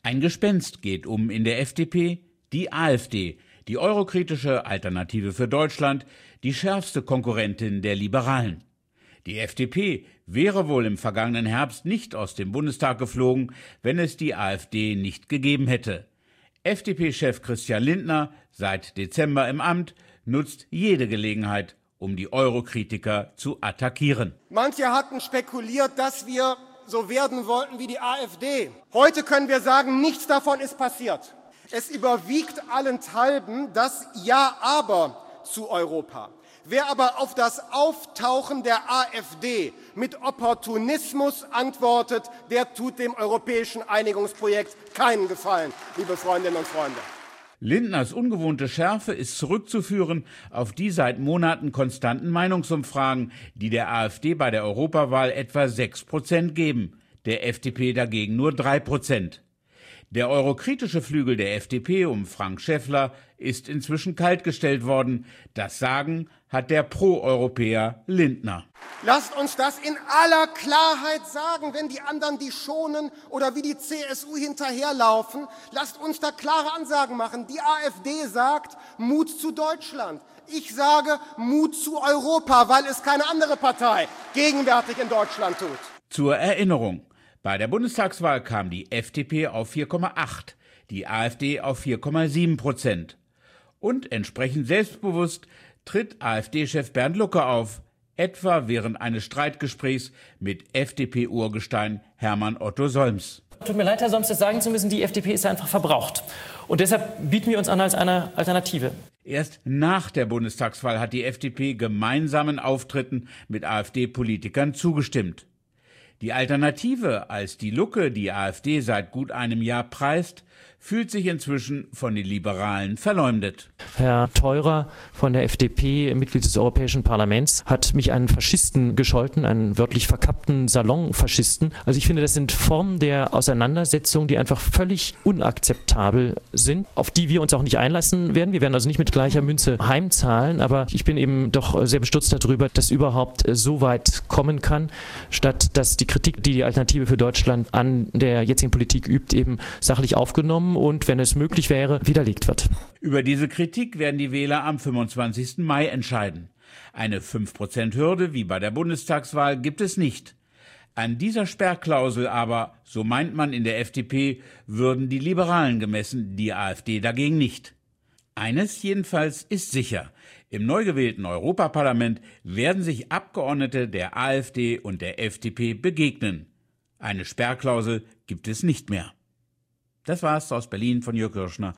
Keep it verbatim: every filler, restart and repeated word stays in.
Ein Gespenst geht um in der F D P, die AfD, die eurokritische Alternative für Deutschland, die schärfste Konkurrentin der Liberalen. Die F D P wäre wohl im vergangenen Herbst nicht aus dem Bundestag geflogen, wenn es die AfD nicht gegeben hätte. F D P-Chef Christian Lindner, seit Dezember im Amt, nutzt jede Gelegenheit, um die Eurokritiker zu attackieren. Manche hatten spekuliert, dass wir so werden wollten wie die AfD. Heute können wir sagen, nichts davon ist passiert. Es überwiegt allenthalben das Ja, aber zu Europa. Wer aber auf das Auftauchen der AfD mit Opportunismus antwortet, der tut dem europäischen Einigungsprojekt keinen Gefallen, liebe Freundinnen und Freunde. Lindners ungewohnte Schärfe ist zurückzuführen auf die seit Monaten konstanten Meinungsumfragen, die der AfD bei der Europawahl etwa sechs Prozent geben, der F D P dagegen nur drei Prozent. Der eurokritische Flügel der F D P um Frank Schäffler ist inzwischen kaltgestellt worden. Das Sagen hat der Pro-Europäer Lindner. Lasst uns das in aller Klarheit sagen, wenn die anderen die schonen oder wie die C S U hinterherlaufen. Lasst uns da klare Ansagen machen. Die AfD sagt Mut zu Deutschland. Ich sage Mut zu Europa, weil es keine andere Partei gegenwärtig in Deutschland tut. Zur Erinnerung: Bei der Bundestagswahl kam die F D P auf vier Komma acht, die AfD auf vier Komma sieben Prozent. Und entsprechend selbstbewusst tritt AfD-Chef Bernd Lucke auf, etwa während eines Streitgesprächs mit F D P-Urgestein Hermann Otto Solms. Tut mir leid, Herr Solms, das sagen zu müssen, die F D P ist einfach verbraucht. Und deshalb bieten wir uns an als eine Alternative. Erst nach der Bundestagswahl hat die F D P gemeinsamen Auftritten mit AfD-Politikern zugestimmt. Die Alternative, als die Lucke die AfD seit gut einem Jahr preist, fühlt sich inzwischen von den Liberalen verleumdet. Herr Theurer von der F D P, Mitglied des Europäischen Parlaments, hat mich einen Faschisten gescholten, einen wörtlich verkappten Salonfaschisten. Also ich finde, das sind Formen der Auseinandersetzung, die einfach völlig unakzeptabel sind, auf die wir uns auch nicht einlassen werden. Wir werden also nicht mit gleicher Münze heimzahlen, aber ich bin eben doch sehr bestürzt darüber, dass überhaupt so weit kommen kann, statt dass die Kritik, die die Alternative für Deutschland an der jetzigen Politik übt, eben sachlich aufgenommen und, wenn es möglich wäre, widerlegt wird. Über diese Kritik werden die Wähler am fünfundzwanzigsten Mai entscheiden. Eine fünf Prozent Hürde wie bei der Bundestagswahl gibt es nicht. An dieser Sperrklausel aber, so meint man in der F D P, würden die Liberalen gemessen, die AfD dagegen nicht. Eines jedenfalls ist sicher: Im neu gewählten Europaparlament werden sich Abgeordnete der AfD und der F D P begegnen. Eine Sperrklausel gibt es nicht mehr. Das war's aus Berlin von Jörg Kirschner.